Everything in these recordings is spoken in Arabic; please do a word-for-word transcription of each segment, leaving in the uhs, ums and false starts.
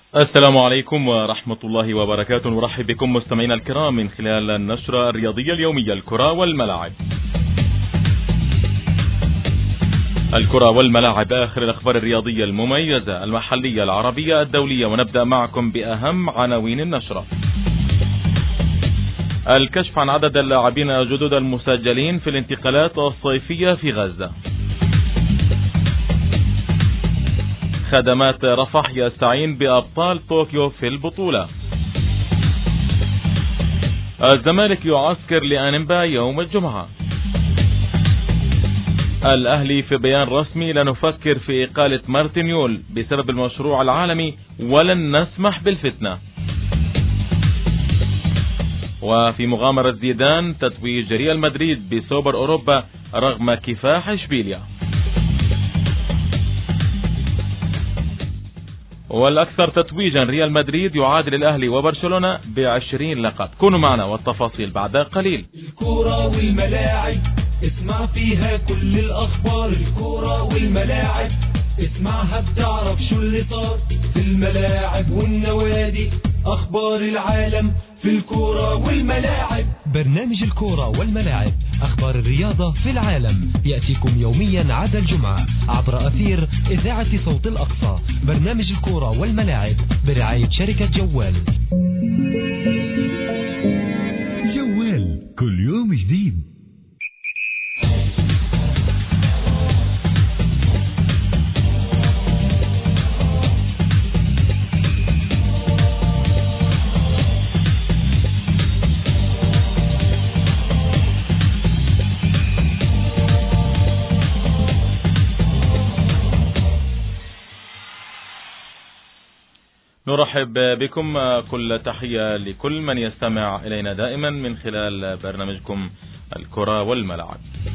السلام عليكم ورحمة الله وبركاته. نرحب بكم مستمعينا الكرام من خلال النشرة الرياضية اليومية الكرة والملاعب. الكرة والملاعب، آخر الأخبار الرياضية المميزة المحلية العربية الدولية، ونبدأ معكم بأهم عناوين النشرة. الكشف عن عدد اللاعبين الجدد المسجلين في الانتقالات الصيفية في غزة. خدمات رفح يستعين بأبطال طوكيو في البطولة. الزمالك يعسكر لأنبا يوم الجمعة. الأهلي في بيان رسمي: لا نفكر في إقالة مارتينيول بسبب المشروع العالمي ولن نسمح بالفتنة. وفي مغامرة زيدان: تتويج ريال مدريد بسوبر أوروبا رغم كفاح إشبيليا. والأكثر تتويجا ريال مدريد يعادل الأهلي وبرشلونة بعشرين لقب. كونوا معنا والتفاصيل بعد قليل. الكرة والملاعب اسمع فيها كل الأخبار. الكرة والملاعب اسمعها بتعرف شو اللي صار في الملاعب والنوادي. أخبار العالم في الكرة والملاعب. برنامج الكرة والملاعب، أخبار الرياضة في العالم، يأتيكم يوميا عدا الجمعة عبر أثير إذاعة صوت الأقصى. برنامج الكرة والملاعب برعاية شركة جوال. جوال كل يوم جديد. نرحب بكم، كل تحية لكل من يستمع إلينا دائما من خلال برنامجكم الكرة والملاعب.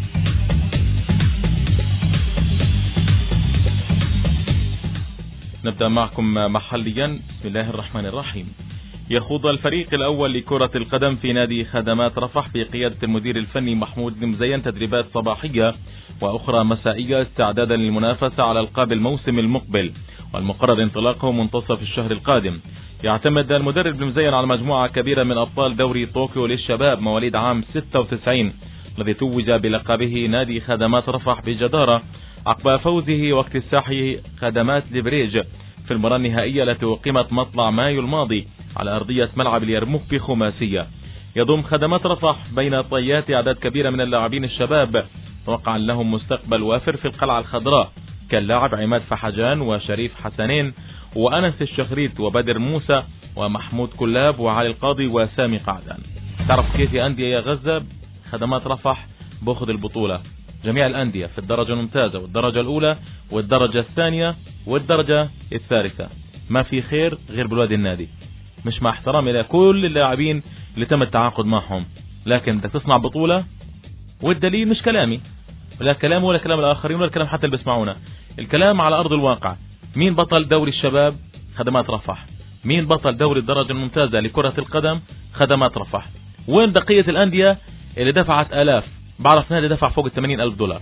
نبدأ معكم محليا. بسم الله الرحمن الرحيم. يخوض الفريق الأول لكرة القدم في نادي خدمات رفح بقيادة المدير الفني محمود المزين تدريبات صباحية وأخرى مسائية استعدادا للمنافسة على ألقاب الموسم المقبل، والمقرر انطلاقه منتصف الشهر القادم. يعتمد المدرب المزين على مجموعة كبيرة من أبطال دوري طوكيو للشباب مواليد عام ستة وتسعين الذي توج بلقبه نادي خدمات رفح بجدارة عقب فوزه واكتساحه خدمات لبريج في المباراة النهائية التي أقيمت مطلع مايو الماضي على أرضية ملعب اليرموك بخماسية. يضم خدمات رفح بين طيات أعداد كبيرة من اللاعبين الشباب توقع لهم مستقبل وافر في القلعة الخضراء، كاللاعب عماد فحجان وشريف حسنين وأنس الشخريت وبدر موسى ومحمود كلاب وعلي القاضي وسامي قعدان. تعرف كيف يا أندية يا غزة خدمات رفح بأخذ البطولة؟ جميع الأندية في الدرجة الممتازة والدرجة الأولى والدرجة الثانية والدرجة الثالثة، ما في خير غير بالوادي النادي. مش مع احترامي إلى كل اللاعبين اللي تم التعاقد معهم، لكن بدك تصنع بطولة، والدليل مش كلامي ولا كلام ولا كلام الآخرين ولا كلام حتى اللي بيسمعونا، الكلام على أرض الواقع. مين بطل دوري الشباب؟ خدمات رفح. مين بطل دوري الدرجة الممتازة لكرة القدم؟ خدمات رفح. وين بقية الأندية اللي دفعت آلاف؟ بعرف نادي دفع فوق الثمانين ألف دولار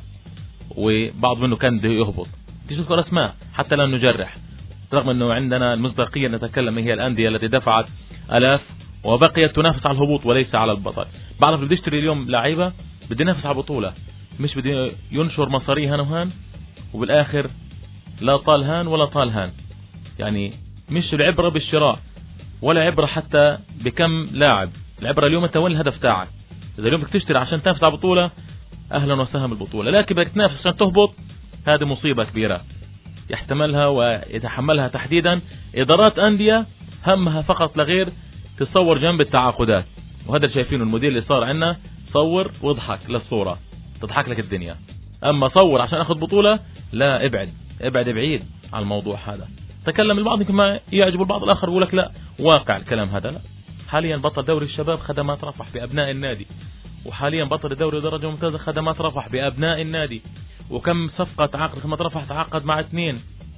وبعض منه كان بده يهبط، تيجي تذكر أسماء حتى لا نجرح، رغم أنه عندنا المصداقية نتكلم هي الأندية التي دفعت آلاف وبقيت تنافس على الهبوط وليس على البطل. بعرف بده يشتري اليوم لعيبة بده ينافس على البطولة، مش بده ينشر مصاريه هان وهان وبالآخر لا طال هان ولا طال هان. يعني مش العبرة بالشراء ولا عبرة حتى بكم لاعب، العبرة اليوم انت وين الهدف تاعك. إذا اليوم بدك تشتري عشان تنافس على البطولة أهلا وسهلا بالبطولة، لكن بدك تنافس عشان تهبط، هذه مصيبة كبيرة يحتملها ويتحملها تحديدا إدارات أندية همها فقط لغير تصور جنب التعاقدات. وهذا اللي شايفينه المدير اللي صار عندنا، صور واضحك للصورة تضحك لك الدنيا، أما صور عشان أخذ بطولة لا، ابعد ابعد بعيد عن الموضوع هذا. تكلم البعض يمكن ما يعجب البعض الآخر يقول لك لا واقع الكلام هذا. لا، حاليا بطل دوري الشباب خدمات رفح بأبناء النادي، وحاليا بطل الدوري درجة ممتازة خدمات رفح بأبناء النادي. وكم صفقة تعاقد خدمات رفح؟ تعاقد مع اثنين.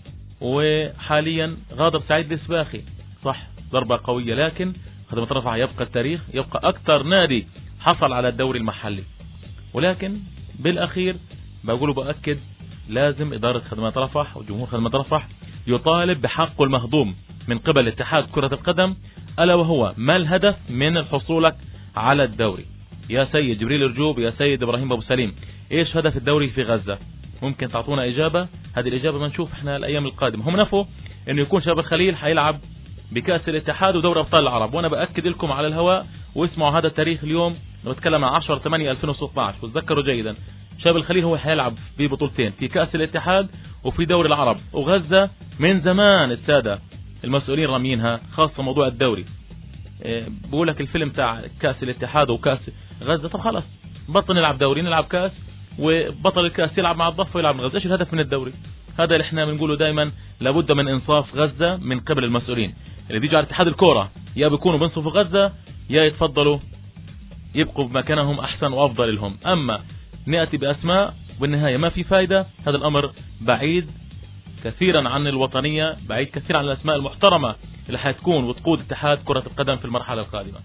وحاليا غاضب سعيد السباخي، صح ضربة قوية، لكن خدمات رفح يبقى التاريخ، يبقى أكثر نادي حصل على الدوري المحلي. ولكن بالأخير بقول وبأكد لازم إدارة خدمات رفح وجمهور خدمات رفح يطالب بحقه المهضوم من قبل اتحاد كرة القدم، ألا وهو ما الهدف من حصولك على الدوري؟ يا سيد جبريل رجوب، يا سيد إبراهيم أبو سليم، إيش هدف الدوري في غزة؟ ممكن تعطونا إجابة؟ هذه الإجابة ما نشوف إحنا الأيام القادمة. هم نفوا إنه يكون شباب الخليل حيلعب بكأس الاتحاد ودوري أبطال العرب، وأنا بأكد لكم على الهواء واسمعوا هذا التاريخ اليوم، نتكلم عن عشرة ثمانية ألفين وستة عشر، وتذكروا جيدا شباب الخليل هو حيلعب في بطولتين، في كأس الاتحاد وفي دوري العرب، وغزة من زمان السادة المسؤولين رامينها، خاصة موضوع الدوري. بقول لك الفيلم تاع كأس الاتحاد وكأس غزة، طب خلاص بطل نلعب دوري نلعب كأس، وبطل الكأس يلعب مع الضفة ويلعب من غزة. ايش الهدف من الدوري؟ هذا اللي احنا بنقوله دائما، لابد من انصاف غزة من قبل المسؤولين اللي بيجوا على اتحاد الكورة، يا بيكونوا بينصفوا غزة يا يتفضلوا يبقوا بمكانهم احسن وافضل لهم. اما نأتي باسماء بالنهاية ما في فايدة، هذا الامر بعيد كثيرا عن الوطنية، بعيد كثيرا عن الاسماء المحترمة اللي حتكون وتقود اتحاد كرة القدم في المرحلة القادمة.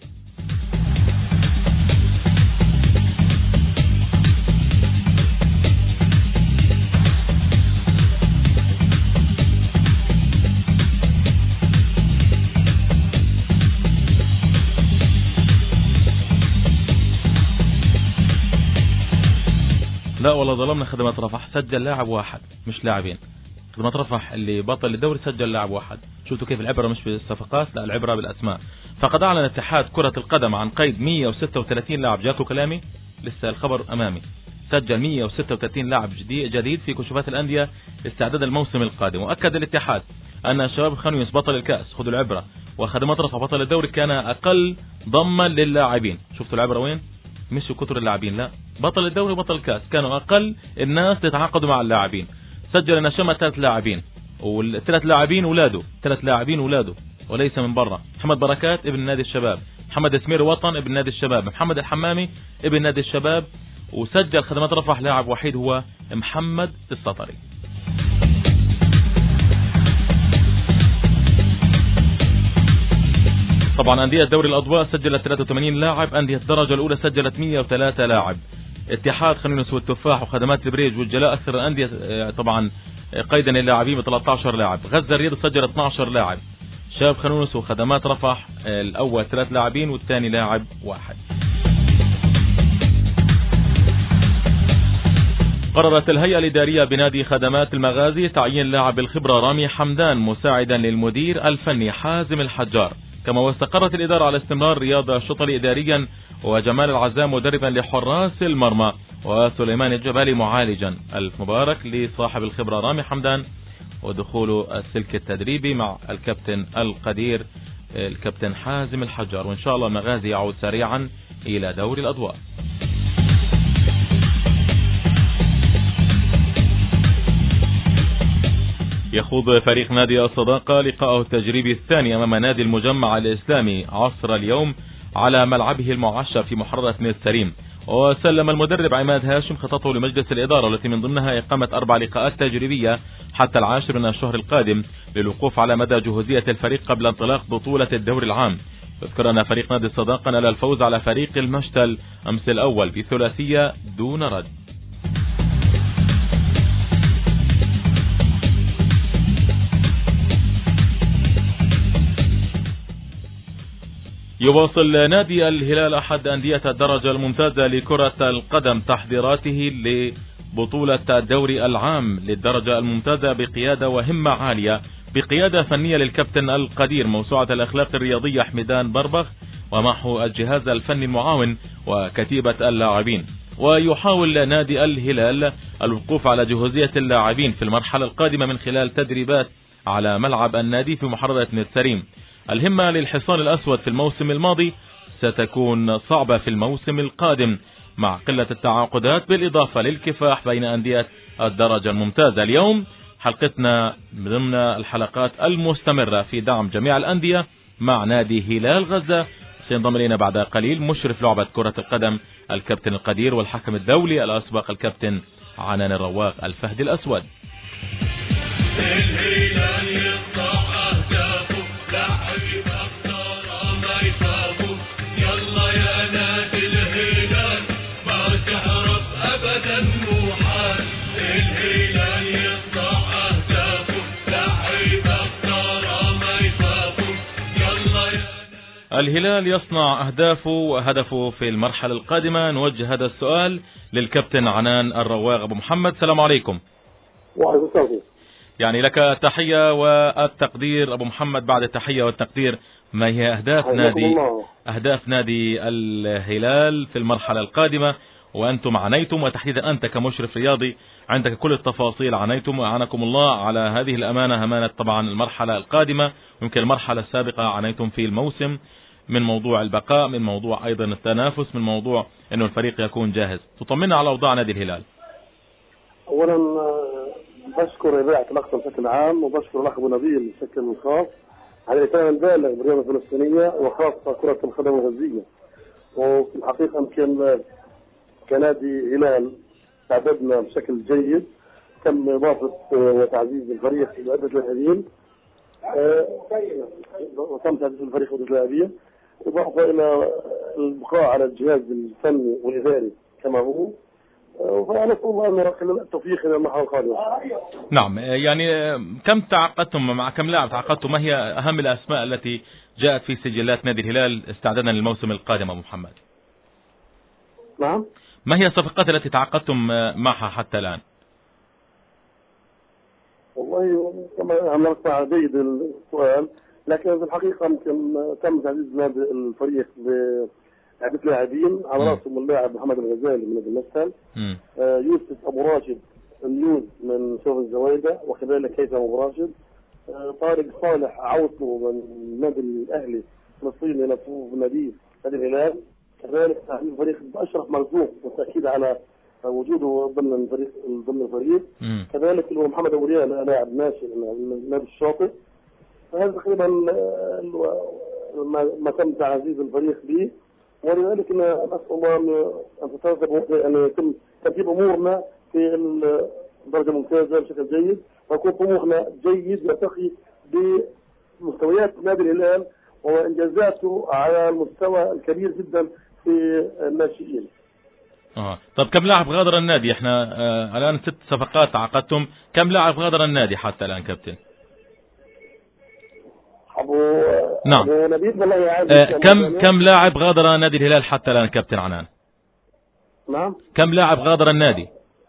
لا والله ظلمنا خدمات رفح، سجل لاعب واحد مش لاعبين. خدمات رفح اللي بطل الدوري سجل لاعب واحد. شفتوا كيف العبرة مش بالصفقات، لا العبرة بالأسماء. فقد أعلن اتحاد كرة القدم عن قيد مئة وستة وثلاثين لاعب. جاكوا كلامي؟ لسه الخبر أمامي. سجل مئة وستة وثلاثين لاعب جديد في كشوفات الأندية استعداد الموسم القادم. وأكد الاتحاد أن شباب خانيوس بطل الكأس، خذوا العبرة، وخدمات رفح بطل الدوري كان أقل ضما للاعبين. شفتوا العبرة وين؟ مش كتر اللاعبين، لا بطل الدوري وبطل الكاس كانوا اقل الناس تتعاقدوا مع اللاعبين. سجل النشامة ثلاث لاعبين، والثلاث لاعبين اولاده، ثلاث لاعبين اولاده وليس من برا. محمد بركات ابن نادي الشباب، محمد اسمير وطن ابن نادي الشباب، محمد الحمامي ابن نادي الشباب. وسجل خدمات رفح لاعب وحيد هو محمد السطري. طبعا أندية دوري الأضواء سجلت ثلاثة وثمانين لاعب، أندية الدرجة الأولى سجلت مئة وثلاثة لاعب. اتحاد خانيونس والتفاح وخدمات البريج والجلاء أكثر الأندية طبعا قيدا اللاعبين ب ثلاثة عشر لاعب. غزة الرياض سجل اثني عشر لاعب. شباب خانيونس وخدمات رفح الأول ثلاث لاعبين والثاني لاعب واحد. قررت الهيئة الإدارية بنادي خدمات المغازي تعيين لاعب الخبرة رامي حمدان مساعدا للمدير الفني حازم الحجار. كما واستقرت الإدارة على استمرار رياض الشطري إداريا وجمال العزام مدربا لحراس المرمى وسليمان الجبالي معالجا. ألف مبارك لصاحب الخبرة رامي حمدان ودخوله السلك التدريبي مع الكابتن القدير الكابتن حازم الحجار. وإن شاء الله المغازي يعود سريعا إلى دوري الأضواء. يخوض فريق نادي الصداقة لقاءه التجريبي الثاني أمام نادي المجمع الإسلامي عصر اليوم على ملعبه المعشر في محررة نيستريم. وسلم المدرب عماد هاشم خطته لمجلس الإدارة التي من ضمنها إقامة أربع لقاءات تجريبية حتى العاشر من الشهر القادم للوقوف على مدى جهوزية الفريق قبل انطلاق بطولة الدوري العام. يذكر أن فريق نادي الصداقة نال الفوز على فريق المشتل أمس الأول بثلاثية دون رد. يواصل نادي الهلال أحد أندية الدرجة الممتازة لكرة القدم تحضيراته لبطولة الدوري العام للدرجة الممتازة بقيادة وهمة عالية بقيادة فنية للكابتن القدير موسوعة الأخلاق الرياضية حمدان بربخ ومعه الجهاز الفني المعاون وكتيبة اللاعبين. ويحاول نادي الهلال الوقوف على جهوزية اللاعبين في المرحلة القادمة من خلال تدريبات على ملعب النادي في محررة نيستريم. الهمة للحصان الأسود في الموسم الماضي ستكون صعبة في الموسم القادم مع قلة التعاقدات بالإضافة للكفاح بين أندية الدرجة الممتازة. اليوم حلقتنا ضمن الحلقات المستمرة في دعم جميع الأندية مع نادي هلال غزة. سينضم إلينا بعد قليل مشرف لعبة كرة القدم الكابتن القدير والحكم الدولي الأسبق الكابتن عنان الرواق الفهد الأسود. الهلال يقطع أهدافه لعب أكثر ما يفوت. الهلال يصنع أهدافه وهدفه في المرحلة القادمة. نوجه هذا السؤال للكابتن عنان الرواغ أبو محمد. السلام عليكم. وعليكم السلام. يعني لك تحية والتقدير أبو محمد. بعد التحية والتقدير، ما هي أهداف نادي أهداف نادي الهلال في المرحلة القادمة؟ وأنتم عنيتم، وتحديدا أنت كمشرف رياضي عندك كل التفاصيل، عنيتم وأعانكم الله على هذه الأمانة، أمانة طبعا المرحلة القادمة. يمكن المرحلة السابقة عنيتم في الموسم من موضوع البقاء، من موضوع أيضا التنافس، من موضوع أنه الفريق يكون جاهز. تطمنا على أوضاع نادي الهلال. أولا بشكر إذاعة الأقصى بشكل عام، وبشكر الأخ أبو نبيل بشكل خاص على الإهتمام البالغ بالرياضة الفلسطينية وخاصة كرة القدم الغزية. وفي الحقيقة يمكن كنادي هلال تعددنا بشكل جيد، تم إضافة وتعزيز الفريق بعدة لاعبين، وتم تعزيز الفريق بعدة لاعبين، إضافة إلى البقاء على الجهاز الفني والإداري كما هو. فنسأل الله أن يرقل التوفيق إلى المرحلة القادمة. نعم، يعني كم تعاقدتم مع كم لاعب تعاقدتم؟ ما هي أهم الأسماء التي جاءت في سجلات نادي الهلال استعدادا للموسم القادم أبو محمد؟ نعم. ما هي الصفقات التي تعاقدتم معها حتى الآن؟ والله كما عم نسمع جيد السؤال، لكن في الحقيقة يمكن تم تعزيز نادي الفريق بعدة لاعبين، على راسهم اللاعب محمد الغزالي من نادي المثل، آه يوسف أبو راشد النيوز من شوف الزوايدة، وكذلك هيثم أبو راشد، آه طارق صالح عوطه من نادي الأهلي فلسطيني لصفوف نادي نادي الهلال، كذلك تعزيز الفريق أشرف مرزوق والتأكيد على وجوده ضمن الفريق ضمن الفريق، كذلك اللي هو محمد أبو ريال لاعب ناشئ من نادي الشاطئ. فهذا تقريبا ما تم تعزيز الفريق به، ولذلك نسأل الله أن تترتب أن يتم ترتيب أمورنا في الدرجة الممتازة بشكل جيد، ويكون طموحنا جيد يرتقي بمستويات نادي الهلال وإنجازاته على المستوى الكبير جدا في الناشئين. اه طب كم لاعب غادر النادي؟ احنا آه الآن ست صفقات عقدتم، كم لاعب غادر النادي حتى الآن كابتن؟ أبو نعم. أبو نبيل والله عايز آه كم كم لاعب غادر نادي الهلال حتى الآن كابتن عنان؟ نعم. كم لاعب غادر النادي؟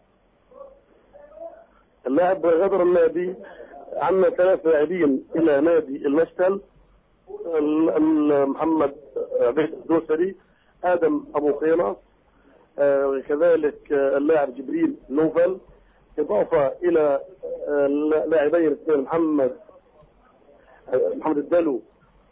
اللاعب غادر النادي عندنا ثلاث لاعبين إلى نادي المشتل، محمد عبيد الدوسري، آدم أبو خيمة، آه كذلك آه اللاعب جبريل نوفل، إضافة إلى آه لاعبين اثنين محمد آه محمد الدلو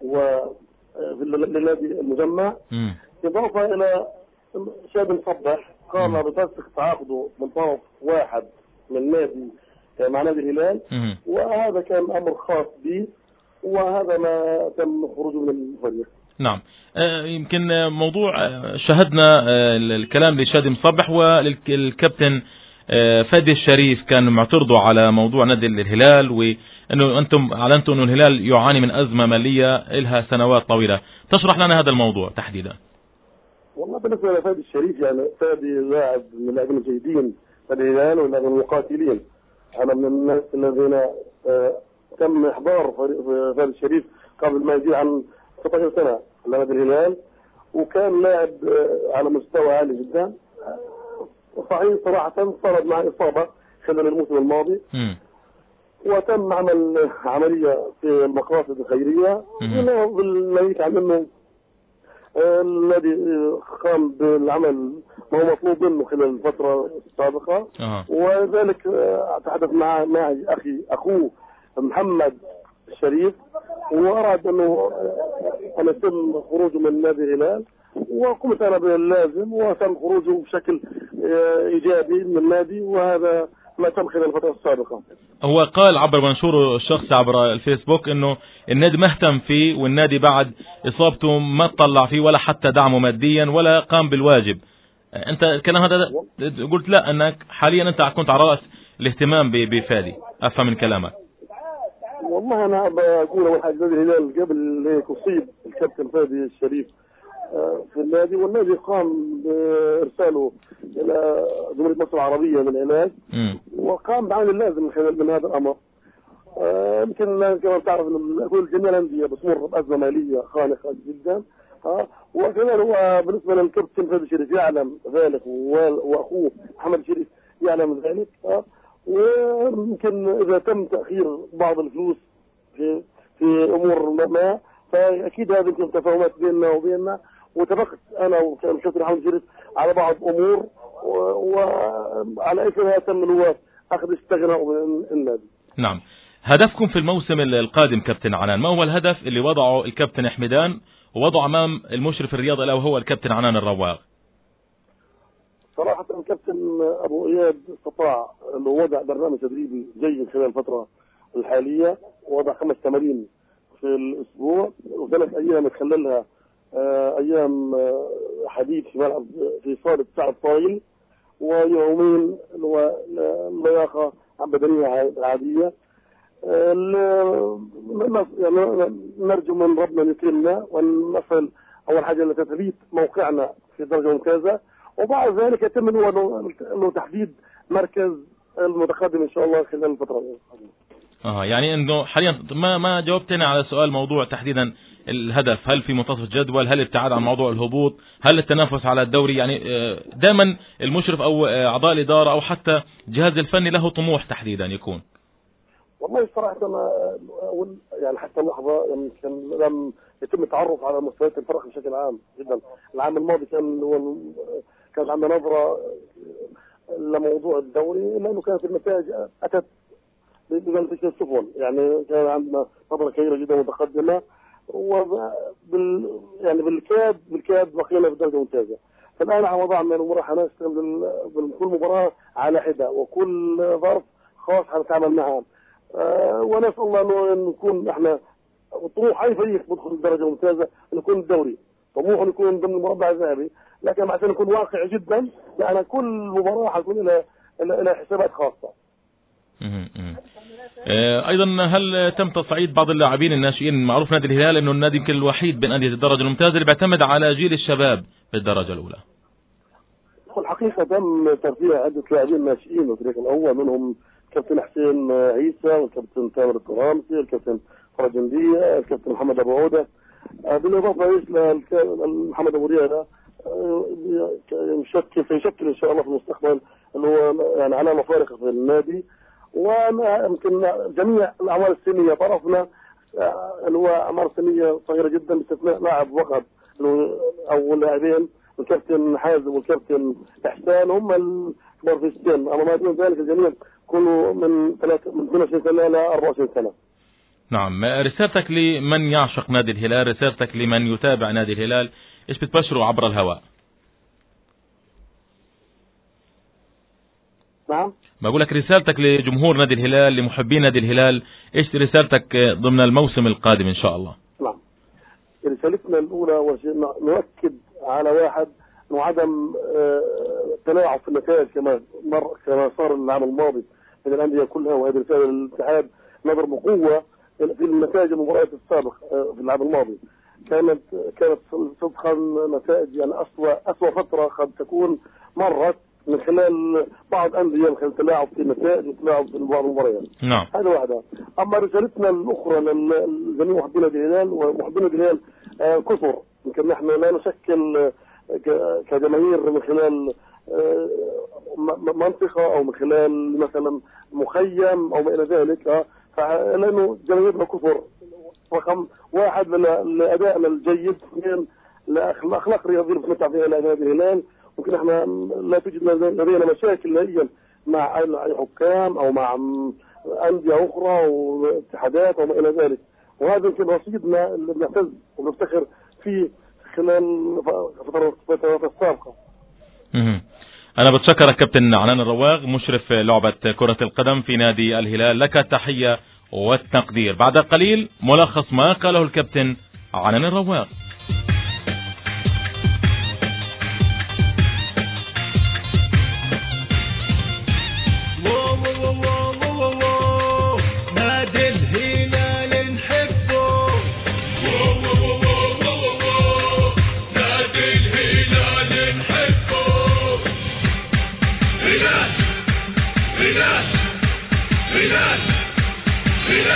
وللنادي المجمع، إضافة إلى شاب مصبح قام بتوثيق تعاقده من طرف واحد من نادي آه مع نادي الهلال، وهذا كان أمر خاص به، وهذا ما تم خروجه من الفريق. نعم. يمكن موضوع شاهدنا الكلام لشادي مصبح والكابتن فادي الشريف كان معترضوا على موضوع نادي الهلال، وانه انتم اعلنتوا انه الهلال يعاني من ازمه ماليه لها سنوات طويله. تشرح لنا هذا الموضوع تحديدا. والله بالنسبه لفادي الشريف، يعني فادي لاعب من اللاعبين الجيدين نادي الهلال واللاعبين المقاتلين. انا من الناس الذين تم احضار فادي الشريف قبل ما يزيد عن ستة عشر سنة على نادي الهلال، وكان لاعب على مستوى عالي جدا. صحيح صراحة صارت مع إصابة خلال الموسم الماضي، م. وتم عمل عملية في المقاصد الخيرية، بالنهاية عن أنه الذي قام بالعمل ما هو مطلوب منه خلال الفترة السابقة، أه. وذلك أتحدث مع معي أخي أخوه محمد الشريف، وأراد أنه أن يتم خروجه من نادي الهلال، وقمت أنا باللازم وتم خروجه بشكل إيجابي من النادي، وهذا ما تم خلال الفترة السابقة. هو قال عبر منشوره الشخصي عبر الفيسبوك أنه النادي مهتم فيه، والنادي بعد إصابته ما تطلع فيه ولا حتى دعمه ماديا ولا قام بالواجب. أنت الكلام هذا قلت لا، أنك حاليا أنت كنت على رأس الاهتمام بفادي، أفهم من كلامك. والله أنا بقول أول حاجة نادي الهلال قبل هيك أصيب الكابتن فادي الشريف في النادي، والنادي قام بإرساله إلى جمهورية مصر العربية للعلاج، وقام بعمل اللازم من خلال من هذا الأمر. يمكن كما تعرف كل جميع الأندية بتمر بأزمة مالية خانقة جدا. ها وكمان هو بالنسبة للكابتن فهد الشريف يعلم ذلك وأخوه محمد الشريف يعلم ذلك. ها ويمكن إذا تم تأخير بعض الفلوس في في أمور ما فأكيد هذه يمكن تفاهمات بيننا وبيننا، واتفقت أنا والكابتن محمد الشريف على بعض أمور وعلى أساسها تم الوقت أخذ استغناء النادي. نعم. هدفكم في الموسم القادم كابتن عنان، ما هو الهدف اللي وضعه الكابتن حميدان ووضعه أمام المشرف الرياضي ألا وهو الكابتن عنان الرواغ؟ صراحة الكابتن أبو إياد استطاع أنه وضع برنامج تدريبي جيد خلال الفترة الحالية، وضع خمس تمارين في الأسبوع وثلاث أيام يتخللها أيام حديد في ملعب في صالة سعد طايل، ويومين اللياقة بدنية عادية. نرجو من ربنا أن يكرمنا ونصل أول حاجة لتثبيت موقعنا في درجة ممتازة، وبعد ذلك يتم انه تحديد مركز المتقدم ان شاء الله خلال الفتره القادمه. اه يعني انه حاليا ما ما جاوبتنا على سؤال موضوع تحديدا الهدف، هل في منتصف الجدول، هل الابتعاد عن موضوع الهبوط، هل التنافس على الدوري؟ يعني دائما المشرف او اعضاء الاداره او حتى الجهاز الفني له طموح تحديدا يكون. والله صراحه انا يعني حتى اللحظه يمكن لم يتم التعرف على مستويات الفرق بشكل عام جدا. العام الماضي كان هو كانت عندنا نظره لموضوع الدوري، لانه كانت النتائج اتت بجلسه السفن، يعني كان عندنا نظره كبيره جدا متقدمه، وبال يعني بالكاد بالكاد بقينا بالدرجه الممتازه. فالان وضعنا الامور حنشتغل بكل مباراه على حده وكل ظرف خاص حنتعامل معها. أه ونسال الله انه نكون احنا طموح اي فريق بدخل الدرجه الممتازه نكون الدوري، طموح نكون ضمن المربع الذهبي، لكن عشان نكون واقعي جدا يعني كل مباراه حتكون لها لها حسابات خاصه. ايضا هل تم تصعيد بعض اللاعبين الناشئين؟ معروف نادي الهلال انه النادي يمكن الوحيد بين انديه الدرجه الممتازه اللي بيعتمد على جيل الشباب في الدرجه الاولى. الحقيقه تم ترفيع عده لاعبين ناشئين في الفريق الاول، منهم الكابتن حسين عيسى والكابتن تامر الطرامسي والكابتن فرج نديه الكابتن محمد ابو عوده، بالاضافه لمحمد ابو رياضه يشكل سيشكل ان شاء الله في المستقبل اللي هو يعني علامه فارقه في النادي. ويمكن جميع الاعمار السنيه طرفنا اللي هو اعمار سنيه صغيره جدا باستثناء لاعب فقط او لاعبين، الكابتن حازم والكابتن احسان هم الكبار في السن، اما ما دون ذلك الجميع كله من ثلاث من اثنين وعشرين سنه الى أربعة وعشرين سنه. نعم. رسالتك لمن يعشق نادي الهلال، رسالتك لمن يتابع نادي الهلال، ايش بتبشروا عبر الهواء؟ نعم. بقول لك رسالتك لجمهور نادي الهلال، لمحبين نادي الهلال، ايش رسالتك ضمن الموسم القادم ان شاء الله؟ نعم. رسالتنا الاولى نؤكد على واحد انه عدم تلاعب في النتائج كما مر كما صار العام الماضي من الانديه كلها، وهذه رساله للاتحاد نظر بقوه في النتائج المباريات السابقه في العام الماضي. كانت كانت صدقا نتائج يعني اسوء اسوء فتره قد تكون مرت من خلال بعض الانديه، من خلال تلاعب في النتائج وتلاعب في بعض المباريات. نعم. هذا واحده. اما رسالتنا الاخرى لجميع محبين نادي الهلال، ومحبين نادي الهلال كثر، يمكن نحن لا نشكل كجماهير من خلال منطقه او من خلال مثلا مخيم او ما الى ذلك، لانه جماهيرنا كثر. رقم واحد لادائنا الجيد، اثنين لاخلاق الرياضيه اللي بنتمتع فيها نادي الهلال. ممكن احنا لا توجد لدينا مشاكل نهائيا مع اي حكام او مع انديه اخرى واتحادات وما الى ذلك، وهذا يمكن رصيدنا اللي بنعتز ونفتخر فيه خلال الفترات السابقه. أنا بتشكرك كابتن عنان الرواغ، مشرف لعبة كرة القدم في نادي الهلال، لك التحية والتقدير. بعد قليل ملخص ما قاله الكابتن عنان الرواغ. هلال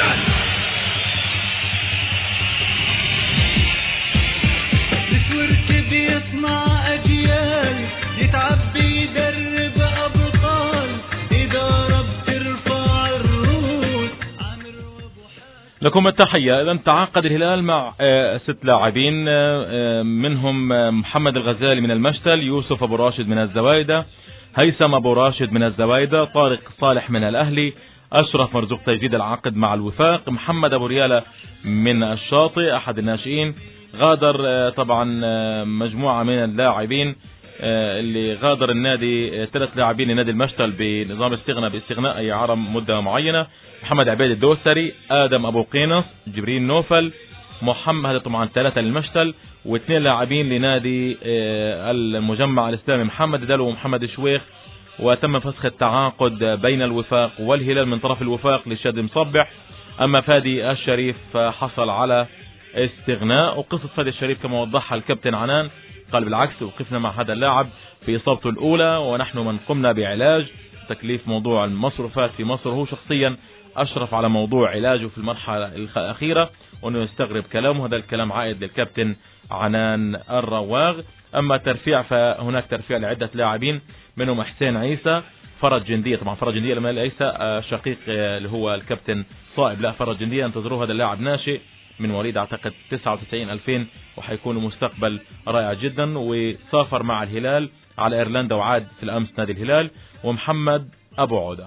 بيصنع أجيال يتعبي يدرب أبطال إدارة بترفع الروس. لكم التحية. إذا تعاقد الهلال مع ست لاعبين، منهم محمد الغزالي من المشتل، يوسف أبو راشد من الزوايدة، هيثم أبو راشد من الزوايدة، طارق صالح من الأهلي، أشرف مرزوق تجديد العقد مع الوفاق، محمد أبو ريالة من الشاطئ أحد الناشئين. غادر طبعا مجموعة من اللاعبين اللي غادر النادي، ثلاث لاعبين لنادي المشتل بنظام استغناء باستغناء أي عرض مدة معينة: محمد عبيد الدوسري، آدم أبو قينص، جبريل نوفل، محمد. هذا طبعا ثلاثة للمشتل، واثنين لاعبين لنادي المجمع الإسلامي: محمد دلو ومحمد شويخ. وتم فسخ التعاقد بين الوفاق والهلال من طرف الوفاق لشد مصبح. أما فادي الشريف حصل على استغناء. وقصة فادي الشريف كما وضحها الكابتن عنان قال: بالعكس، وقفنا مع هذا اللاعب في إصابته الأولى ونحن من قمنا بعلاج تكليف موضوع المصروفات في مصر. هو شخصيا أشرف على موضوع علاجه في المرحلة الأخيرة، وأنه يستغرب كلامه. هذا الكلام عائد للكابتن عنان الرواغ. أما ترفيع فهناك ترفيع لعدة لاعبين، منهم حسين عيسى، فرج جندية. طبعا فرج جندية لما عيسى شقيق اللي هو الكابتن صائب، لا فرج جندية انتظروه. هذا اللاعب ناشئ من مواليد اعتقد تسعة وتسعين ألفين، وحيكون مستقبل رائع جدا. وسافر مع الهلال على ايرلندا وعاد في الامس نادي الهلال. ومحمد ابو عودة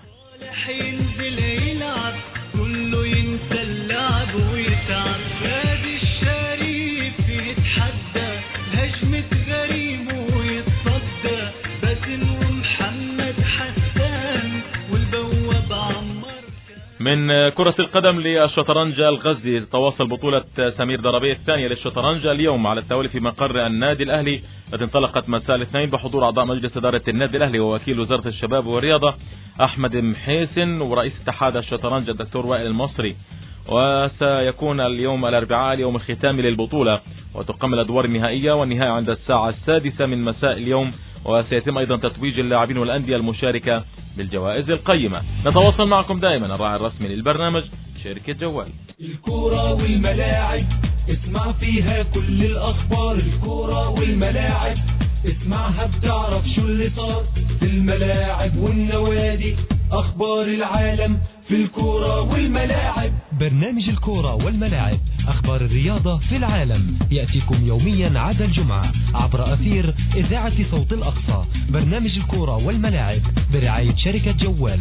كله ينسى اللعب ويتعب. فادي الشريف يتحدى هجمة غريم ويتصدى. باسم ومحمد حسان والبواب عمر. من كرة القدم للشطرنج الغزي، تواصل بطولة سمير ضربية الثانية للشطرنج اليوم على التوالي في مقر النادي الأهلي، التي انطلقت مساء الاثنين بحضور أعضاء مجلس إدارة النادي الأهلي ووكيل وزارة الشباب والرياضة أحمد محيسن ورئيس اتحاد الشطرنج الدكتور وائل المصري. وسيكون اليوم الأربعاء اليوم الختامي للبطولة، وتقام الأدوار النهائية، والنهاية عند الساعة السادسة من مساء اليوم. وسيتم أيضا تتويج اللاعبين والأندية المشاركة بالجوائز القيمة. نتواصل معكم دائما الراعي الرسمي للبرنامج شركة جوال. الكرة والملاعب اسمع فيها كل الأخبار. الكرة والملاعب اسمعها بتعرف شو اللي صار في الملاعب والنوادي. أخبار العالم في الكرة والملاعب. برنامج الكرة والملاعب، أخبار الرياضة في العالم، يأتيكم يوميا عدا الجمعة عبر أثير إذاعة صوت الأقصى. برنامج الكرة والملاعب برعاية شركة جوال.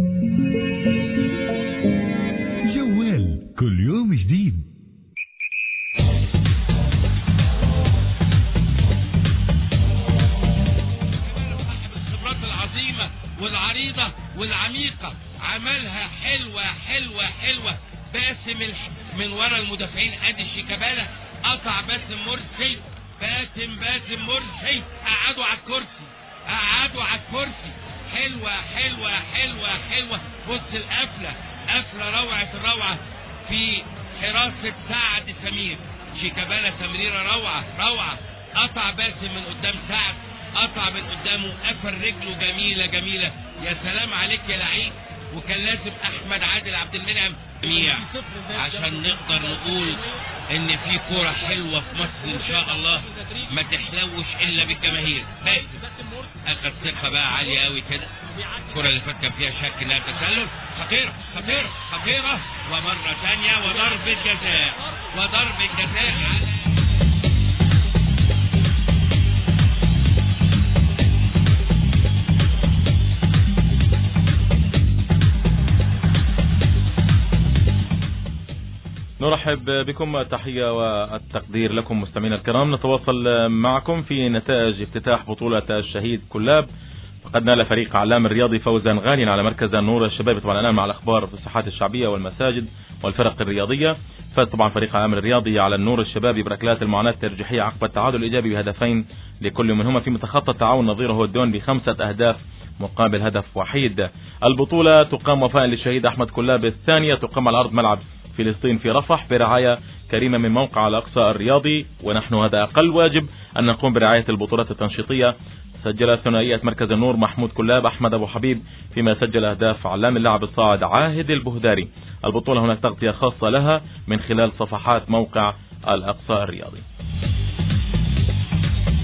جوال كل يوم جديد. الخبرات العظيمة والعريضة والعميقة عملها حلوة حلوة حلوة. باسم الح... من ورا المدافعين ادي شيكابالا قطع باسم مرسي. باسم باسم مرسي قعدوا على الكرسي قعدوا على الكرسي. حلوة حلوة حلوة حلوة. بص القفلة قفلة روعة الروعة في حراسة سعد سمير. شيكابالا تمريرة روعة روعة. قطع باسم من قدام سعد، قطع من قدامه، قفل رجله جميلة جميلة. يا سلام عليك يا لعيب. وكان لازم احمد عادل عبد المنعم جميع عشان نقدر نقول ان في كرة حلوة في مصر ان شاء الله ما تحلوش الا بالجماهير. باسم اخذ ثقة بقى عالية قوي كده. الكرة اللي فات كان فيها شك انها تسلل. خطيرة خطيرة خطيرة. ومرة ثانية وضربة جزاء وضربة جزاء على نرحب بكم. التحية والتقدير لكم مستمعينا الكرام. نتواصل معكم في نتائج افتتاح بطولة الشهيد كلاب. فقد نال فريق علام الرياضي فوزا غاليا على مركز النور الشبابي. طبعا الآن مع الأخبار في الساحات الشعبية والمساجد والفرق الرياضية. فاز طبعا فريق علام الرياضي على النور الشبابي بركلات المعاناة الترجيحية عقب التعادل الإيجابي بهدفين لكل منهما في متخطى التعاون نظيره الدون بخمسة أهداف مقابل هدف وحيد. البطولة تقام وفاء للشهيد أحمد كلاب الثانية، تقام على أرض ملعب فلسطين في رفح برعاية كريمة من موقع الأقصى الرياضي. ونحن هذا أقل واجب أن نقوم برعاية البطولات التنشيطية. سجل ثنائية مركز النور محمود كلاب أحمد أبو حبيب، فيما سجل أهداف علام اللاعب الصاعد عاهد البهداري. البطولة هناك تغطية خاصة لها من خلال صفحات موقع الأقصى الرياضي.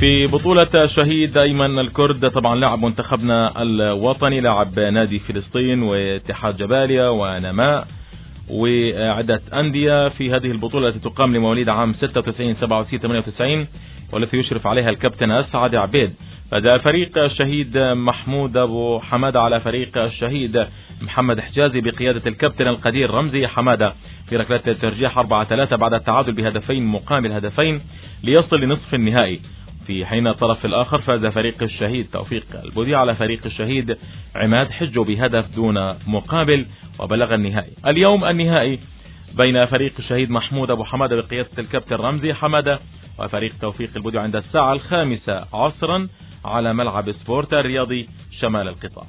في بطولة شهيد أيمن الكرد طبعا لاعب منتخبنا الوطني، لاعب نادي فلسطين واتحاد جباليا ونماء وعدة أندية في هذه البطولة التي تقام لمواليد عام ستة وتسعين سبعة وتسعين ثمانية وتسعين، والتي يشرف عليها الكابتن أسعد عبيد. فده فريق الشهيد محمود أبو حمادة على فريق الشهيد محمد حجازي بقيادة الكابتن القدير رمزي حمادة في ركلات الترجيح أربعة ثلاثة بعد التعادل بهدفين مقابل هدفين ليصل لنصف النهائي. في حين الطرف الآخر فاز فريق الشهيد توفيق البودي على فريق الشهيد عماد حجو بهدف دون مقابل وبلغ النهائي. اليوم النهائي بين فريق الشهيد محمود أبو حمادة بقيادة الكابتن رمزي حمادة وفريق توفيق البودي عند الساعة الخامسة عصرا على ملعب سبورت الرياضي شمال القطاع.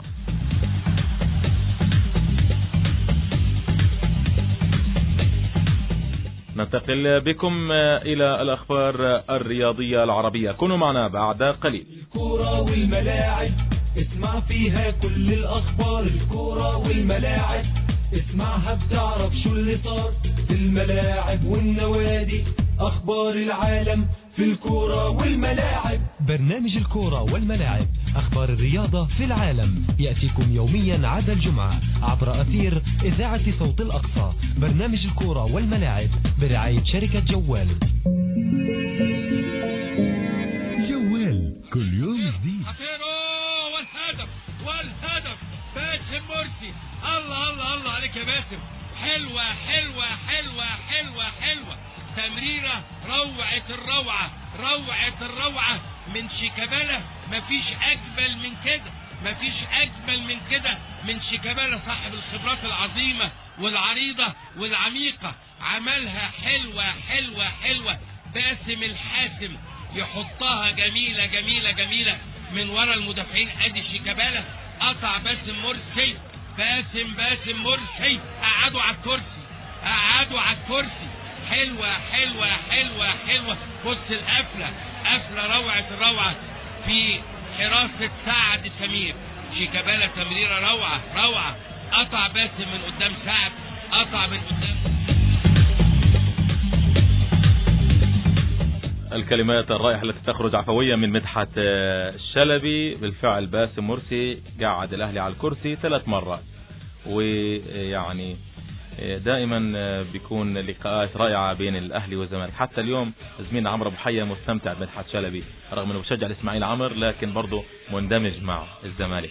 ننتقل بكم إلى الأخبار الرياضية العربية، كونوا معنا بعد قليل. الكورة والملاعب اسمع فيها كل الأخبار، الكورة والملاعب اسمعها بتعرف شو اللي صار في الملاعب والنوادي، أخبار العالم في الكورة والملاعب. برنامج الكورة والملاعب، أخبار الرياضة في العالم، يأتيكم يوميا عدا الجمعة عبر أثير إذاعة صوت الأقصى. برنامج الكورة والملاعب برعاية شركة جوال. جوال كل يوم جديد. والهدف والهدف باسم مرسي، الله الله الله عليك يا باسم، حلوة حلوة حلوة حلوة حلوة، تمريرة روعة الروعة روعة الروعة من شيكابالا، مفيش أجمل من كده، مفيش أجمل من كده من شيكابالا صاحب الخبرات العظيمة والعريضة والعميقة، عملها حلوة حلوة حلوة. باسم الحاسم يحطها جميلة جميلة جميلة من ورا المدافعين، ادي شيكابالا قطع باسم مرسي، باسم باسم مرسي قعدوا على الكرسي، قعدوا على الكرسي، حلوة حلوة حلوة حلوة. بص القفلة، قفلة روعة الروعة في حراسة سعد سمير. شيكابالا تمريرة روعة روعة، قطع باسم من قدام سعد، قطع من قدام. الكلمات الرائحة التي تخرج عفوية من مدحت الشلبي. بالفعل باسم مرسي قعد الأهلي على الكرسي ثلاث مرات، ويعني دائما بيكون لقاءات رائعة بين الأهلي والزمالك. حتى اليوم زميلنا عمرو أبو حية مستمتع بمدحت شلبي رغم أنه بشجع الإسماعيل عمر، لكن برضه مندمج مع الزمالك.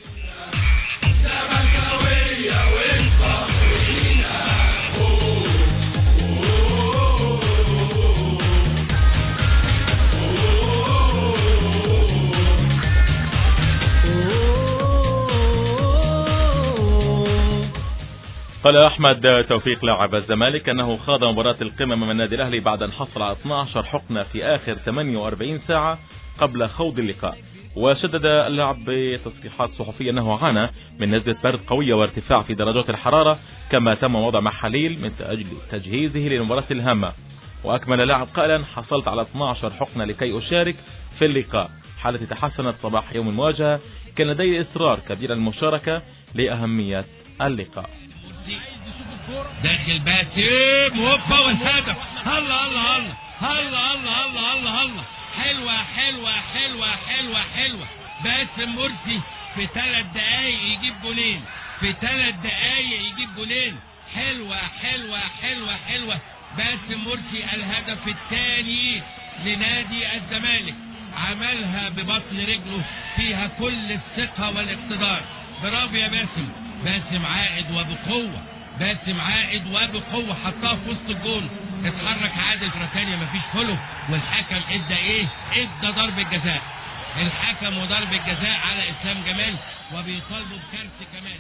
قال أحمد توفيق لاعب الزمالك أنه خاض مباراة القمة من النادي الأهلي بعد أن حصل على اثنتي عشرة حقنة في آخر ثمانية وأربعين ساعة قبل خوض اللقاء. وشدد اللاعب بتصريحات صحفية أنه عانى من نزلة برد قوية وارتفاع في درجات الحرارة، كما تم وضع محاليل من أجل تجهيزه للمباراة الهامة. وأكمل اللاعب قائلا: حصلت على اثنتي عشرة حقنة لكي أشارك في اللقاء، حالتي تحسنت صباح يوم المواجهة، كان لدي إصرار كبير المشاركة لأهمية اللقاء. داخل باسم هوبا والهدف، الله الله الله الله الله الله الله الله، حلوة حلوة حلوة حلوة حلوة. باسم مرسي في ثلاث دقايق يجيب جولين، في ثلاث دقايق يجيب جولين، حلوة حلوة حلوة حلوة. باسم مرسي الهدف الثاني لنادي الزمالك، عملها ببطن رجله، فيها كل الثقة والاقتدار. برافو يا باسم، باسم عائد وبقوة، باسم عائد وبقوة، حطها في وسط الجون، اتحرك عادل فرتانيا، مفيش فولو، والحكم ادى ايه؟ ادى ضربة جزاء. الحكم وضربة جزاء على اسلام جمال، وبيطالبوا بكارت كمان.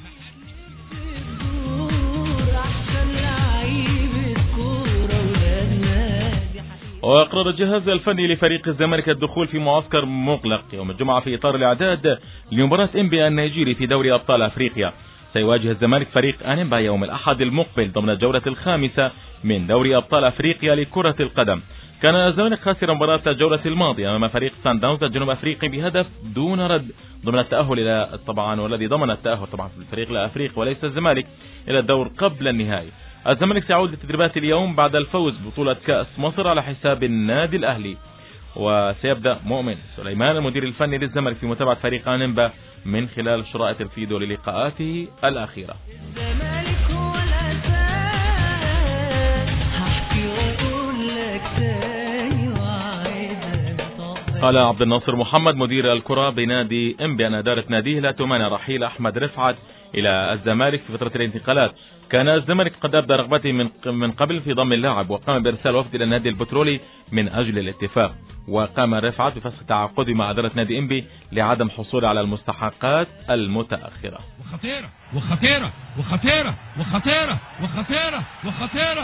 وأقرر الجهاز الفني لفريق الزمالك الدخول في معسكر مغلق يوم الجمعة في إطار الإعداد لمباراة إنبي النيجيري في دوري أبطال أفريقيا. سيواجه الزمالك فريق أنيمبا يوم الأحد المقبل ضمن الجولة الخامسة من دوري أبطال أفريقيا لكرة القدم. كان الزمالك خاسر مباراة الجولة الماضية أمام فريق سان داونز الجنوب أفريقي بهدف دون رد ضمن التأهل إلى طبعا والذي ضمن التأهل طبعا في الفريق الأفريقي وليس الزمالك إلى الدور قبل النهائي. الزمالك سيعود للتدريبات اليوم بعد الفوز ببطولة كأس مصر على حساب النادي الأهلي. وسيبدأ مؤمن سليمان المدير الفني للزمالك في متابعة فريق أنيمبا من خلال شرائط الفيديو للقاءاته الأخيرة. قال عبد الناصر محمد مدير الكرة بنادي إنبي أن إدارة ناديه لا تمانع رحيل أحمد رفعت إلى الزمالك في فترة الانتقالات. كان الزمالك قد أبدى رغبته من من قبل في ضم اللاعب، وقام بإرسال وفد إلى النادي البترولي من أجل الاتفاق، وقام رفعت بفسخ تعاقده مع إدارة نادي إنبي لعدم حصوله على المستحقات المتأخرة. وخطيرة وخطيرة وخطيرة وخطيرة وخطيرة وخطيرة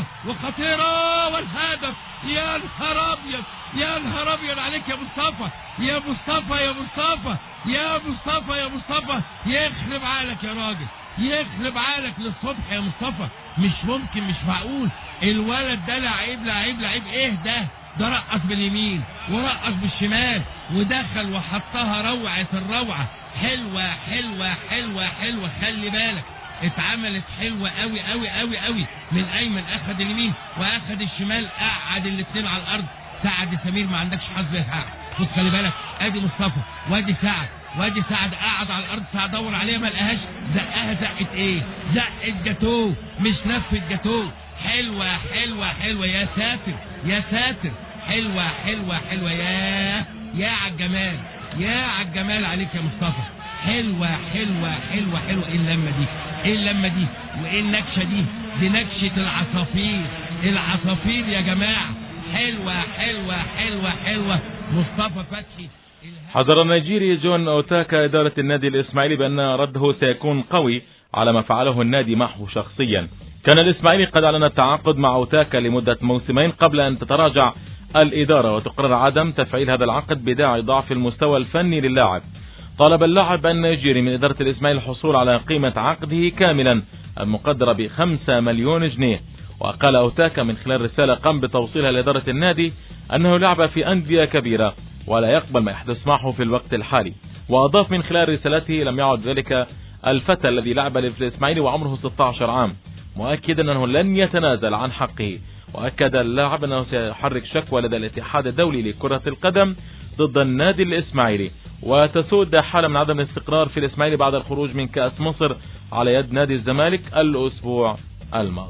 وخطيرة والهدف. يا نهار أبيض يا نهار أبيض عليك يا مصطفى يا مصطفى يا مصطفى يا مصطفى يا مصطفى يخرب عقلك يا راجل، يخرب عقلك للصبح يا مصطفى. مش ممكن، مش معقول الولد ده لعيب لعيب لعيب. ايه ده ده رقص باليمين ورقص بالشمال ودخل وحطها روعة الروعة. حلوة حلوة حلوة حلوة، خلي بالك اتعملت حلوة قوي قوي قوي قوي. من ايمن اخد اليمين واخد الشمال، قعد الاثنين على الارض. سعد سمير ما عندكش حظ يا سعد. بص خلي بالك، ادي مصطفى وادي سعد وادي سعد قعد على الارض. سعد دور عليها ما لقاهاش، زقها زقت ايه؟ زقت جاتوه مش لفت جاتوه. حلوة حلوة حلوة يا ساتر يا ساتر. حلوة حلوة حلوة يا يا عالجمال يا عالجمال عليك يا مصطفى. حلوة حلوة حلوة حلوة. ايه اللمة دي؟ ايه اللمة دي؟ وايه النكشة دي؟ دي نكشة العصافير. العصافير يا جماعة. حلوة حلوة حلوة حلوة. مصطفى فتحي. حذر النيجيري جون أوتاكا إدارة النادي الإسماعيلي بأن رده سيكون قوي على ما فعله النادي معه شخصيا. كان الإسماعيلي قد أعلن التعاقد مع أوتاكا لمدة موسمين قبل أن تتراجع الإدارة وتقرر عدم تفعيل هذا العقد بداعي ضعف المستوى الفني للاعب. طالب اللاعب النيجيري من إدارة الإسماعيلي الحصول على قيمة عقده كاملا المقدرة بخمسة مليون جنيه. وقال أوتاكا من خلال رسالة قام بتوصيلها لإدارة النادي أنه لعب في أندية كبيرة ولا يقبل ما يحدث معه في الوقت الحالي. وأضاف من خلال رسالته لم يعد ذلك الفتى الذي لعب للإسماعيلي وعمره ستة عشر عام، مؤكدا أنه لن يتنازل عن حقه. وأكد اللاعب أنه سيحرك شكوى لدى الاتحاد الدولي لكرة القدم ضد النادي الإسماعيلي، وتسود حالة من عدم الاستقرار في الإسماعيلي بعد الخروج من كأس مصر على يد نادي الزمالك الأسبوع الماضي.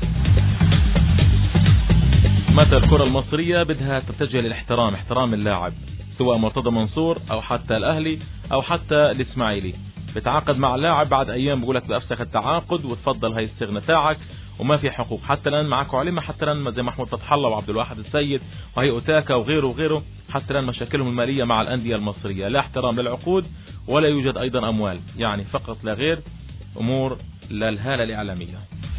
متى الكرة المصرية بدها تتجه للاحترام، احترام اللاعب، سواء مرتضى منصور أو حتى الأهلي أو حتى الإسماعيلي. بتعاقد مع لاعب بعد أيام بقولك بأفسخ التعاقد وتفضل هاي الصغنة تاعك وما في حقوق. حتى الآن معك علمة، حتى الآن زي محمود فتح الله وعبد الواحد السيد وهي أوتاكا وغيره وغيره، حتى الآن مشاكلهم المالية مع الأندية المصرية، لا احترام للعقود ولا يوجد أيضا أموال، يعني فقط لا غير أمور للهالة الإعلامية.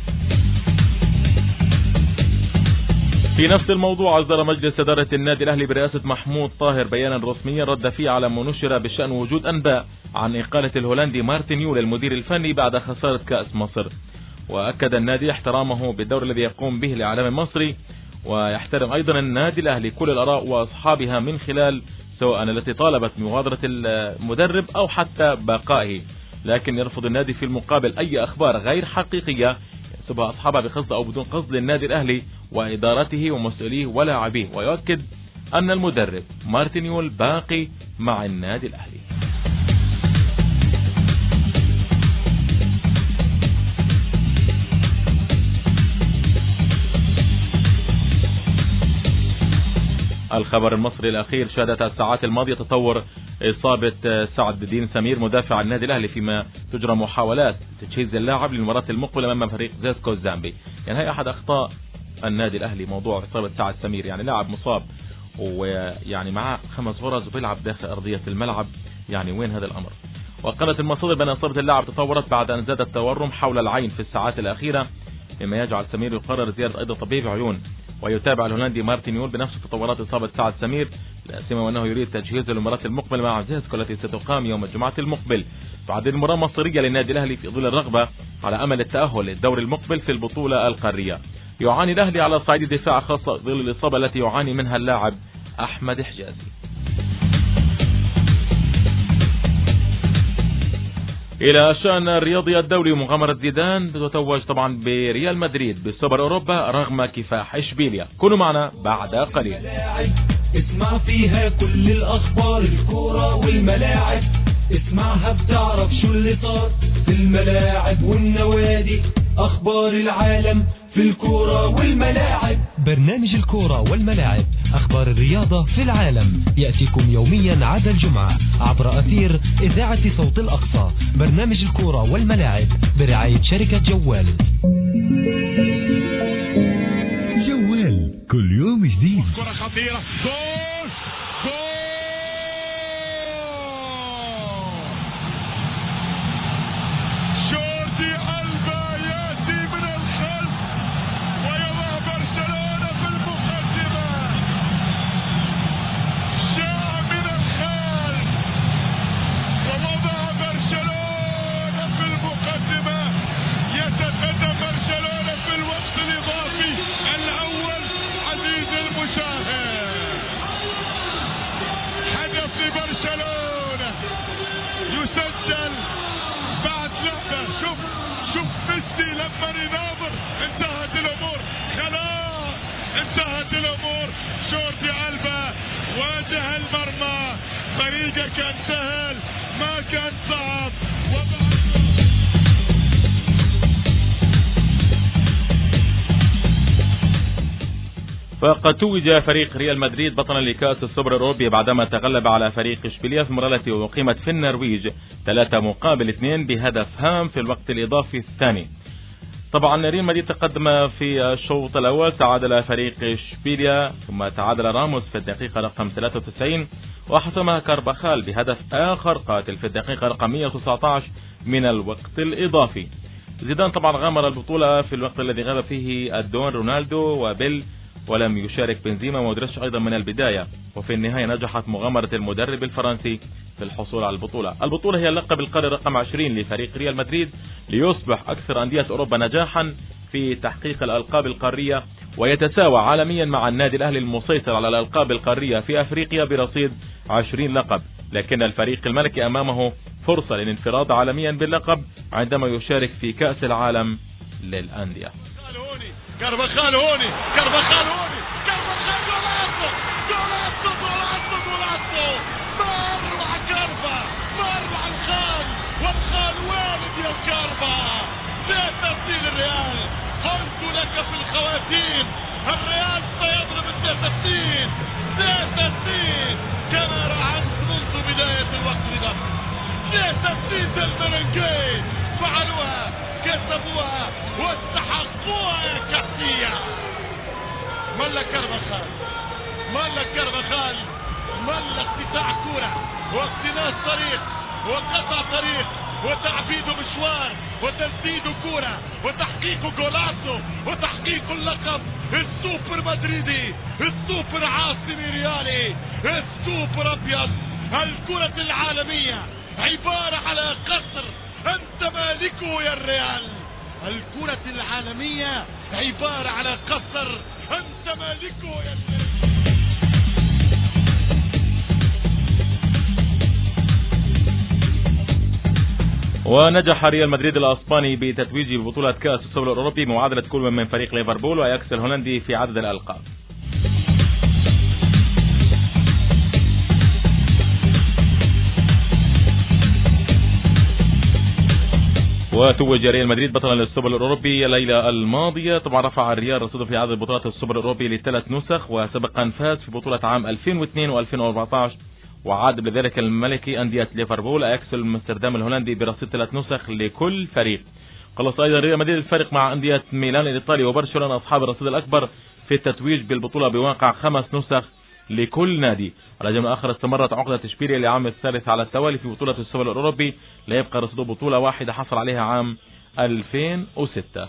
في نفس الموضوع أصدر مجلس إدارة النادي الأهلي برئاسة محمود طاهر بيانا رسميا رد فيه على ما نشر بشأن وجود أنباء عن إقالة الهولندي مارتن يول المدير الفني بعد خسارة كأس مصر. وأكد النادي احترامه بالدور الذي يقوم به الإعلام المصري، ويحترم أيضا النادي الأهلي كل الآراء وأصحابها من خلال سواء التي طالبت بمغادرة المدرب أو حتى بقائه، لكن يرفض النادي في المقابل أي أخبار غير حقيقية ينسبها أصحابها بقصد أو بدون قصد للنادي الأهلي وإدارته ومسؤوليه ولاعبيه، ويؤكد أن المدرب مارتن يول باقي مع النادي الأهلي. الخبر المصري الأخير: شهدت الساعات الماضية تطور إصابة سعد الدين سمير مدافع النادي الأهلي، فيما تجرى محاولات تجهيز اللاعب للمباراة المقبلة أمام فريق زيسكو الزامبي. يعني هي أحد أخطاء النادي الأهلي موضوع إصابة سعد سمير، يعني لاعب مصاب ويعني معه خمس غرز وبيلعب داخل أرضية الملعب، يعني وين هذا الأمر؟ وقالت المصادر بأن إصابة اللاعب تطورت بعد أن زاد التورم حول العين في الساعات الأخيرة، مما يجعل سمير يقرر زيارة أيضا طبيب عيون. ويتابع الهولندي مارتن يول بنفس تطورات إصابة سعد سمير، لا سيما وأنه يريد تجهيزه للمباراة المقبل مع زيسكو التي ستقام يوم الجمعة المقبل. بعد المباراة مصيرية للنادي الأهلي في ظل الرغبة على أمل التأهل للدور المقبل في البطولة القارية. يعاني الأهلي على صعيد الدفاع خاصة ظل الإصابة التي يعاني منها اللاعب أحمد حجازي. إلى الشأن الرياضي الدولي، مغامرة زيدان تتوج طبعا بريال مدريد بسوبر أوروبا رغم كفاح إشبيليا. كونوا معنا بعد قليل. اسمع فيها كل الأخبار، الكورة والملاعب، اسمعها بتعرف شو اللي صار في الملاعب والنوادي، أخبار العالم في الكورة والملاعب. برنامج الكورة والملاعب، أخبار الرياضة في العالم، يأتيكم يوميا عدا الجمعة عبر أثير إذاعة صوت الأقصى. برنامج الكورة والملاعب برعاية شركة جوال. جوال كل يوم جديد. كرة خطيرة، جول جول جوردي ألبا يأتي من الخلف ويضع برشلونة في المقدمة، جاء من الخلف ووضع برشلونة في المقدمة، يتقدم برشلونة في الوقت الإضافي الأول. عزيز المشاهد، هدف لبرشلونة يسجل بعد لعبة. شوف شوف ميسي لما يناظر، انتهت الأمور، خلاص انتهت الأمور. جوردي ألبا واجه المرمى، طريقه كان سهل ما كان صعب. فقد توج فريق ريال مدريد بطلا لكأس السوبر الأوروبي بعدما تغلب على فريق إشبيليا في المباراة التي أقيمت في النرويج ثلاثة مقابل اثنين بهدف هام في الوقت الإضافي الثاني. طبعا ريال مدريد تقدم في الشوط الأول، تعادل فريق إشبيليا ثم تعادل راموس في الدقيقة رقم ثلاثة وتسعين وحسمها كارباخال بهدف آخر قاتل في الدقيقة رقم مئة وتسعة عشر من الوقت الإضافي. زيدان طبعا غامر البطولة في الوقت الذي غاب فيه الدون رونالدو وبيل، ولم يشارك بنزيما ومودريتش أيضا من البداية، وفي النهاية نجحت مغامرة المدرب الفرنسي في الحصول على البطولة. البطولة هي اللقب القاري رقم عشرين لفريق ريال مدريد ليصبح أكثر أندية أوروبا نجاحا في تحقيق الألقاب القارية، ويتساوى عالميا مع النادي الأهلي المسيطر على الألقاب القارية في أفريقيا برصيد عشرين لقب، لكن الفريق الملكي أمامه فرصة للانفراد عالميا باللقب عندما يشارك في كأس العالم للأندية. كارفاخال هوني، كارفاخال هوني، كارفاخال جولاتو جولاتو جولاتو جولاتو، مر مع كارفا، مر مع الخال، والخال والد يا كارفا. لا تبديل الريال، قلت لك في الخواتيم الريال سيضرب التسديد، تسديد كما رأيت منذ بداية الوقت الإضافي، تسديد الملنجين فعلوها، كسبوها واستحقوها يا كاسيا. ملك كارفاخال، ملك كارفاخال، ملك قطاع كرة واقتناص طريق وقطع طريق وتعبيد مشوار وتسديد كرة وتحقيق جولاتو وتحقيق اللقب السوبر مدريدي، السوبر عاصمي ريالي، السوبر ابيض. الكرة العالمية عبارة على قصر أنت مالكه يا الريال. الكرة العالمية عبارة على قصر أنت مالكه يا الريال. ونجح ريال مدريد الاسباني بتتويج ببطولة كأس السوبر الاوروبي معادلة كل من فريق ليفربول واياكس الهولندي في عدد الالقاب. وتوج ريال مدريد بطلا للسوبر الاوروبي الليلة الماضية. طبعا رفع الريال رصيده في عدد بطولات السوبر الاوروبي لثلاث نسخ، وسبقا فاز في بطولة عام ألفين واثنين وألفين وأربعة عشر، وعاد بذلك الملكي أندية ليفربول اياكس امستردام الهولندي برصيد ثلاث نسخ لكل فريق. خلص ايضا ريال مدريد الفرق مع أندية ميلان الايطالي وبرشلونة اصحاب الرصيد الاكبر في التتويج بالبطولة بواقع خمس نسخ لكل نادي. على جانب اخر استمرت عقدة اشبيليا لعام الثالث على التوالي في بطولة السوبر الاوروبي، لا يبقى رصيده بطولة واحدة حصل عليها عام ألفين وستة.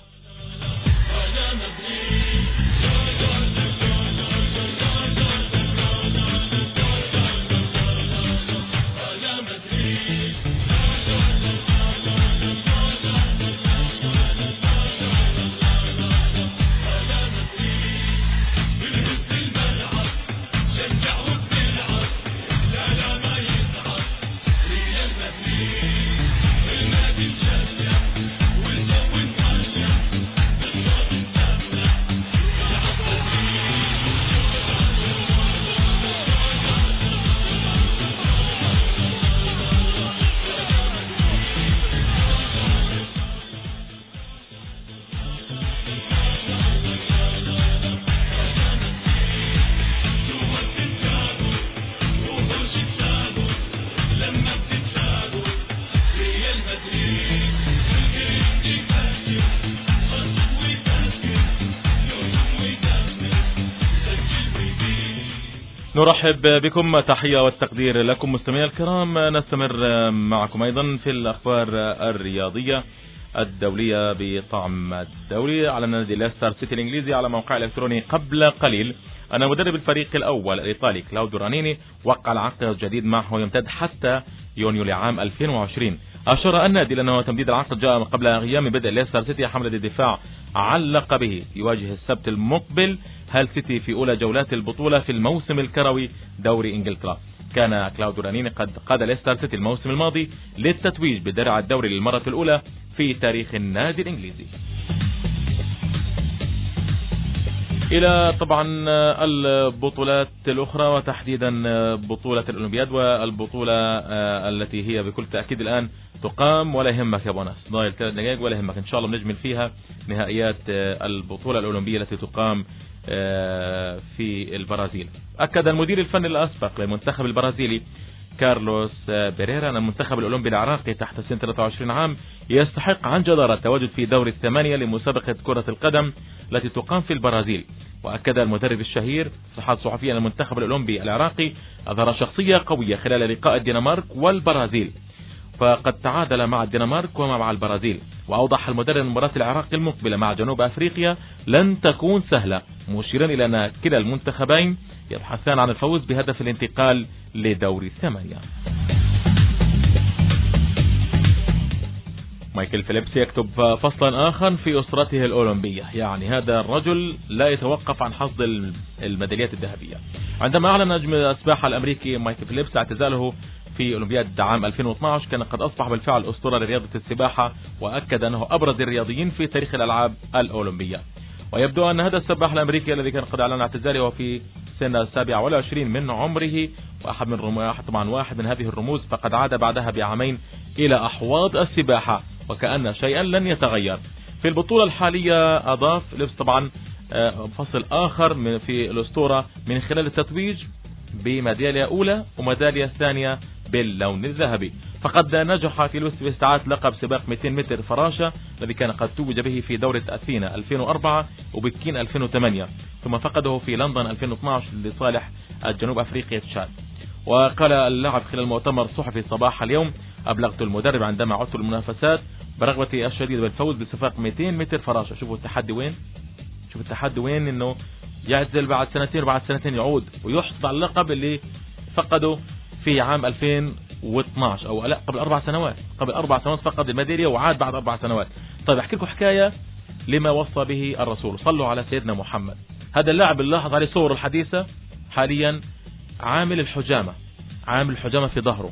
نرحب بكم، تحية والتقدير لكم مستمعينا الكرام. نستمر معكم أيضا في الأخبار الرياضية الدولية بطعم الدوري. على نادي ليستر سيتي الإنجليزي على موقع الإلكتروني قبل قليل أن مدرب الفريق الأول الإيطالي كلاوديو رانيني وقع العقد الجديد معه يمتد حتى يونيو لعام ألفين وعشرين. أشار النادي لأنه تمديد العقد جاء قبل أيام بدء ليستر سيتي حملة الدفاع عن لقبه يواجه السبت المقبل هل سيتي في أولى جولات البطولة في الموسم الكروي دوري إنجلترا. كان كلاوديو رانيني قد قاد ليستر سيتي الموسم الماضي للتتويج بدرع الدوري للمرة الأولى في تاريخ النادي الإنجليزي. إلى طبعا البطولات الأخرى وتحديدا بطولة الأولمبياد والبطولة التي هي بكل تأكيد الآن تقام. ولا يهمك يا بوناس، ضايل ثلاث دقائق ولا يهمك، إن شاء الله بنجمل فيها نهائيات البطولة الأولمبية التي تقام في البرازيل. أكد المدير الفني الأسبق للمنتخب البرازيلي كارلوس بيريرا أن المنتخب الأولمبي العراقي تحت سن ثلاثة وعشرين عام يستحق عن جدارة التواجد في دور الثمانية لمسابقة كرة القدم التي تقام في البرازيل. وأكد المدرب الشهير صحات صحفيا أن المنتخب الأولمبي العراقي أظهر شخصية قوية خلال لقاء الدنمارك والبرازيل، فقد تعادل مع الدنمارك ومع البرازيل. وأوضح المدرب أن مباراة العراق المقبلة مع جنوب أفريقيا لن تكون سهلة، مشيرا إلى أن كلا المنتخبين يبحثان عن الفوز بهدف الانتقال لدور الثمانية. مايكل فيليبس يكتب فصلا آخر في أسرته الأولمبية، يعني هذا الرجل لا يتوقف عن حصد الميداليات الذهبية. عندما أعلن نجم السباحة الأمريكي مايكل فيليبس اعتزاله في أولمبياد عام ألفين واثني عشر كان قد أصبح بالفعل أسطورة لرياضة السباحة، وأكد أنه أبرز الرياضيين في تاريخ الألعاب الأولمبية. ويبدو أن هذا السباح الأمريكي الذي كان قد أعلن اعتزاله في سن السابعة والعشرين من عمره وأحد من رموز طبعا واحد من هذه الرموز، فقد عاد بعدها بعامين إلى أحواض السباحة وكأن شيئا لن يتغير. في البطولة الحالية أضاف لبس طبعا فصل آخر في الأسطورة من خلال التتويج بميدالية أولى وميدالية ثانية باللون الذهبي. فقد نجح في لويس في استعادة لقب سباق مئتين متر فراشة الذي كان قد توج به في دورة أثينا ألفين وأربعة وبكين ألفين وثمانية، ثم فقده في لندن ألفين واثني عشر لصالح الجنوب أفريقيا تشاد. وقال اللاعب خلال مؤتمر صحفي صباح اليوم: أبلغت المدرب عندما عدت المنافسات برغبتي الشديدة بالفوز بسباق مئتين متر فراشة. شوفوا التحدي وين، شوفوا التحدي وين، انه يعزل بعد سنتين وبعد سنتين يعود ويحصل على اللقب اللي فقده في عام ألفين واثني عشر او لا قبل اربع سنوات قبل اربع سنوات فقد الميدالية وعاد بعد اربع سنوات. طيب احكي لكم حكاية لما وصى به الرسول، صلوا على سيدنا محمد. هذا اللاعب اللي لاحظ عليه صور الحديثة حاليا عامل الحجامة، عامل الحجامة في ظهره.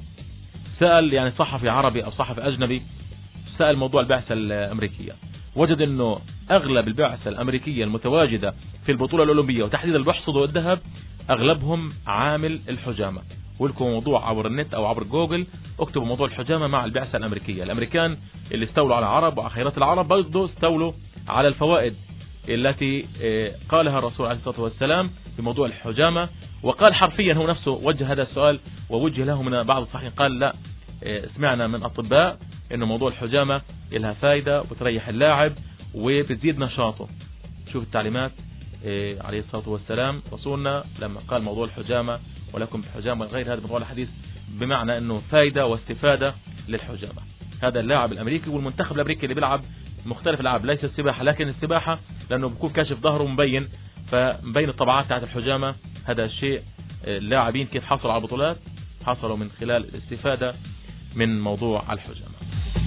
سأل يعني صحفي عربي او صحفي اجنبي، سأل موضوع البعثة الامريكية، وجد انه اغلب البعثة الامريكية المتواجدة في البطولة الاولمبية وتحديدا اللي بيحصدوا الذهب اغلبهم عامل الحجامة. ولكم موضوع عبر النت او عبر جوجل، اكتبوا موضوع الحجامة مع البعثة الامريكية. الامريكان اللي استولوا على العرب وخيرات العرب برضه استولوا على الفوائد التي قالها الرسول عليه الصلاة والسلام بموضوع الحجامة. وقال حرفيا هو نفسه وجه هذا السؤال ووجه له من بعض الصحيحين، قال لا، سمعنا من أطباء انه موضوع الحجامة لها فايدة وتريح اللاعب وبتزيد نشاطه. شوف التعليمات عليه الصلاة والسلام رسولنا لما قال موضوع الحجامة ولكم بالحجامة غير هذا موضوع الحديث بمعنى انه فايدة واستفادة للحجامة. هذا اللاعب الامريكي والمنتخب الامريكي اللي بيلعب مختلف الالعاب، ليس السباحة لكن السباحة لانه بيكون كاشف ظهره مبين، فمبين الطبعات تاعت الحجامة. هذا الشيء اللاعبين كيف حصلوا على البطولات، حصلوا من خلال الاستفادة من موضوع الحجامة.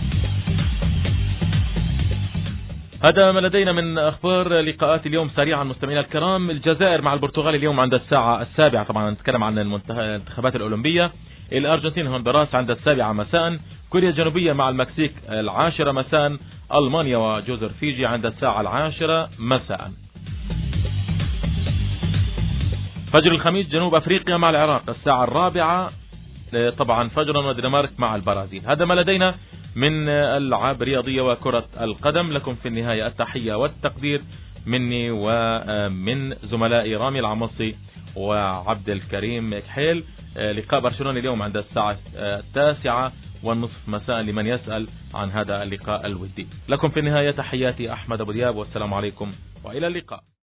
هذا ما لدينا من أخبار لقاءات اليوم. سريعا مستمعينا الكرام، الجزائر مع البرتغال اليوم عند الساعة السابعة، طبعا نتكلم عن الانتخابات الأولمبية. الأرجنتين هندوراس عند السابعة مساء، كوريا الجنوبية مع المكسيك العاشرة مساء، ألمانيا وجزر فيجي عند الساعة العاشرة مساء. فجر الخميس جنوب أفريقيا مع العراق الساعة الرابعة طبعا فجرا، والدنمارك مع البرازيل. هذا ما لدينا من الألعاب الرياضية وكرة القدم. لكم في النهاية التحية والتقدير مني ومن زملائي رامي العمصي وعبد الكريم كحيل. لقاء برشلونة اليوم عند الساعة التاسعة والنصف مساء لمن يسأل عن هذا اللقاء الودي. لكم في النهاية تحياتي أحمد أبو دياب، والسلام عليكم وإلى اللقاء.